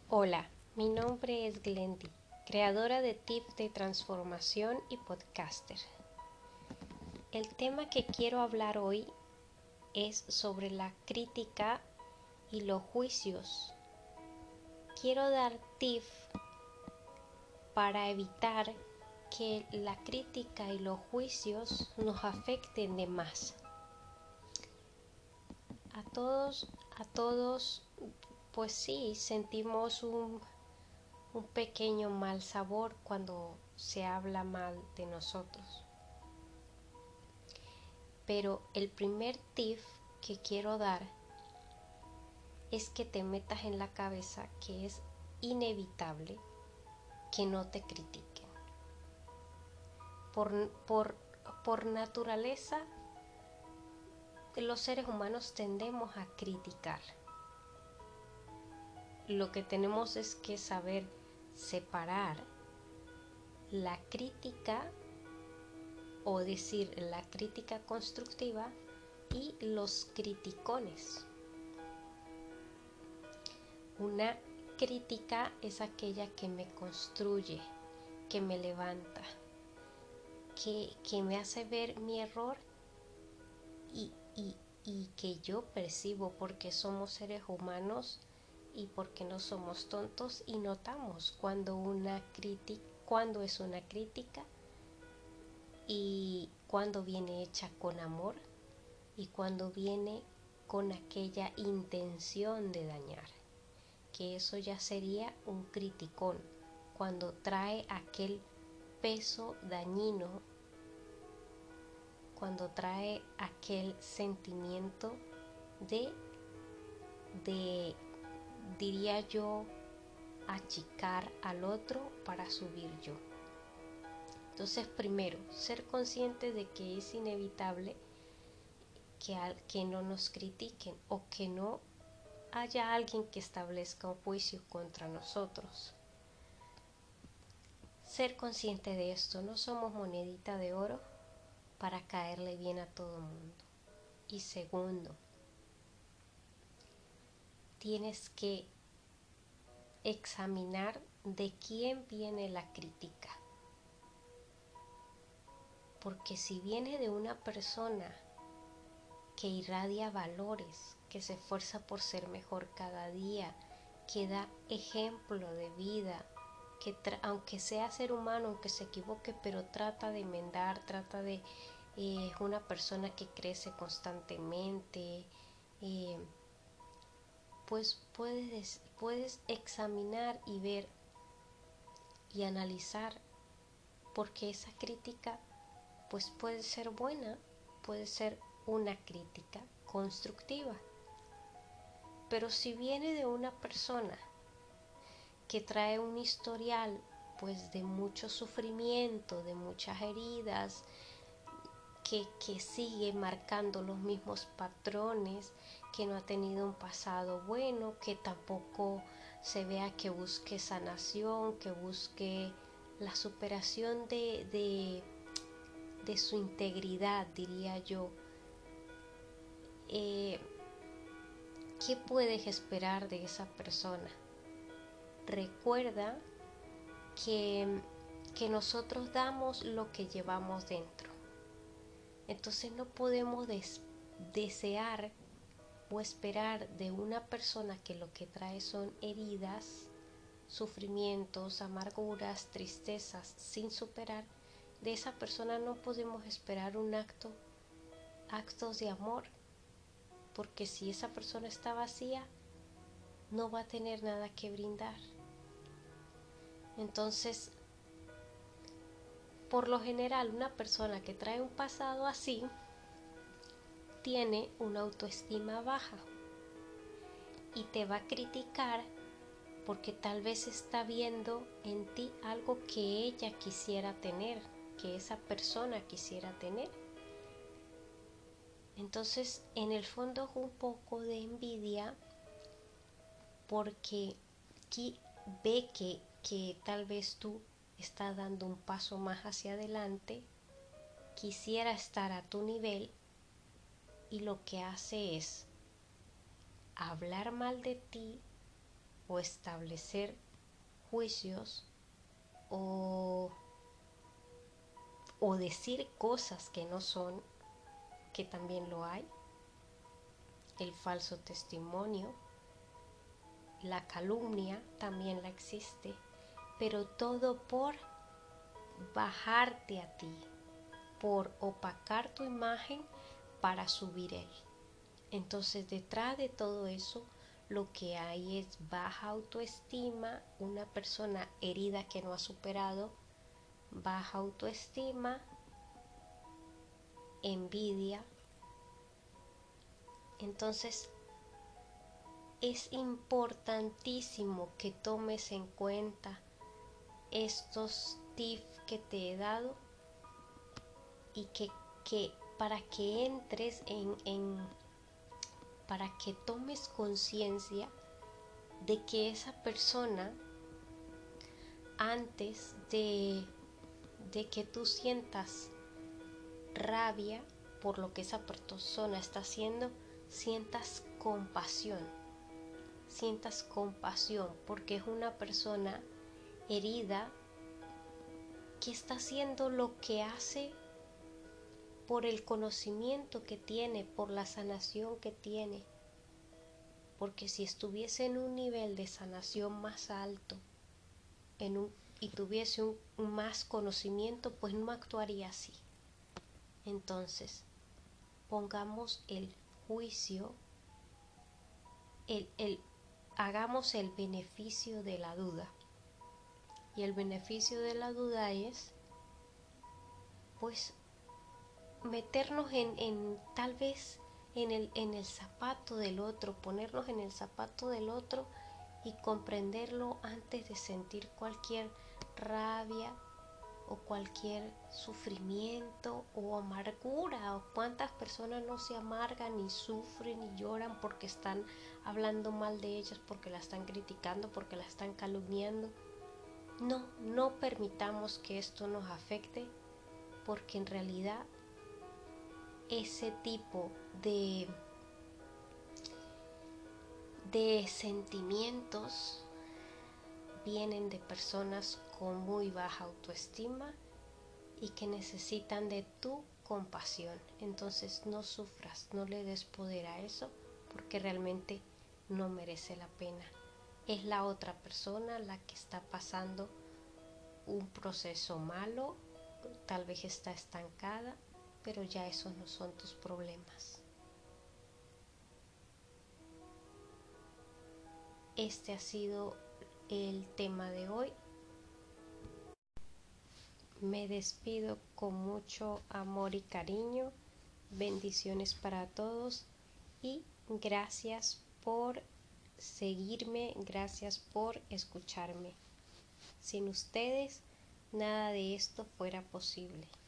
Hola, mi nombre es Glendy, creadora de tips de transformación y podcaster. El tema que quiero hablar hoy es sobre la crítica y los juicios. Quiero dar tips para evitar que la crítica y los juicios nos afecten de más. A todos, pues sí, sentimos un pequeño mal sabor cuando se habla mal de nosotros. Pero el primer tip que quiero dar es que te metas en la cabeza que es inevitable que no te critiquen. Por, por, por naturaleza, los seres humanos tendemos a criticar. Lo que tenemos es que saber separar la crítica, o decir la crítica constructiva, y los criticones. Una crítica es aquella que me construye, que me levanta, que me hace ver mi error y, y que yo percibo, porque somos seres humanos y porque no somos tontos, y notamos cuando es una crítica y cuando viene hecha con amor y cuando viene con aquella intención de dañar, que eso ya sería un criticón, cuando trae aquel peso dañino, cuando trae aquel sentimiento de diría yo, achicar al otro para subir yo. Entonces, primero, ser consciente de que es inevitable que no nos critiquen, o que no haya alguien que establezca un juicio contra nosotros. Ser consciente de esto, no somos monedita de oro para caerle bien a todo el mundo. Y segundo, tienes que examinar de quién viene la crítica. Porque si viene de una persona que irradia valores, que se esfuerza por ser mejor cada día, que da ejemplo de vida, que aunque sea ser humano, aunque se equivoque, pero trata de enmendar, es una persona que crece constantemente, pues puedes examinar y ver y analizar, porque esa crítica pues puede ser buena, puede ser una crítica constructiva. Pero si viene de una persona que trae un historial pues de mucho sufrimiento, de muchas heridas, que sigue marcando los mismos patrones, que no ha tenido un pasado bueno, que tampoco se vea que busque sanación, que busque la superación de su integridad, diría yo, ¿qué puedes esperar de esa persona? Recuerda que, que nosotros damos lo que llevamos dentro. Entonces no podemos desear o esperar de una persona que lo que trae son heridas, sufrimientos, amarguras, tristezas sin superar. De esa persona no podemos esperar actos de amor, porque si esa persona está vacía, no va a tener nada que brindar. Entonces, por lo general, una persona que trae un pasado así tiene una autoestima baja y te va a criticar porque tal vez está viendo en ti algo que ella quisiera tener, que esa persona quisiera tener. Entonces, en el fondo es un poco de envidia, porque ve que tal vez tú estás dando un paso más hacia adelante, quisiera estar a tu nivel, y lo que hace es hablar mal de ti o establecer juicios o decir cosas que no son, que también lo hay, el falso testimonio, la calumnia también la existe, pero todo por bajarte a ti, por opacar tu imagen para subir él. Entonces, detrás de todo eso, lo que hay es baja autoestima, una persona herida que no ha superado, baja autoestima, envidia. Entonces, es importantísimo que tomes en cuenta estos tips que te he dado y que para que entres para que tomes conciencia de que esa persona, antes de que tú sientas rabia por lo que esa persona está haciendo, sientas compasión, porque es una persona herida que está haciendo lo que hace por el conocimiento que tiene, por la sanación que tiene. Porque si estuviese en un nivel de sanación más alto y tuviese un más conocimiento, pues no actuaría así. Entonces, pongamos el juicio, hagamos el beneficio de la duda. Y el beneficio de la duda es, pues, meternos tal vez en el zapato del otro, ponernos en el zapato del otro y comprenderlo antes de sentir cualquier rabia o cualquier sufrimiento o amargura. O cuántas personas no se amargan y sufren y lloran porque están hablando mal de ellas, porque la están criticando, porque la están calumniando. No permitamos que esto nos afecte, porque en realidad ese tipo de sentimientos vienen de personas con muy baja autoestima y que necesitan de tu compasión. Entonces no sufras, no le des poder a eso, porque realmente no merece la pena. Es la otra persona la que está pasando un proceso malo, tal vez está estancada, pero ya esos no son tus problemas. Este ha sido el tema de hoy. Me despido con mucho amor y cariño. Bendiciones para todos y gracias por seguirme, gracias por escucharme. Sin ustedes, nada de esto fuera posible.